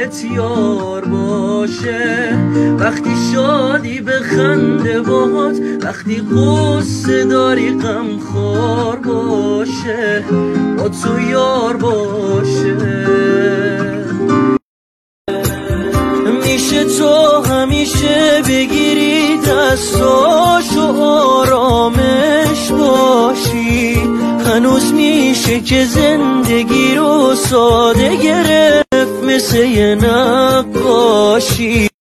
دلت یار باشه، وقتی شادی به خنده باهات، وقتی قصه داری غم خور باشه، با تو یار باشه. میشه تو همیشه بگیری دستاشو آرامش باشی، هنوز میشه که زندگی رو ساده گرفت مثل یه نقاشی.